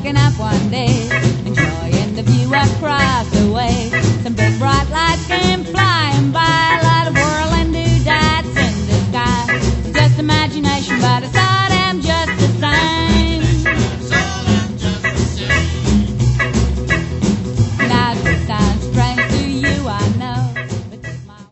walking up one day, enjoying the view across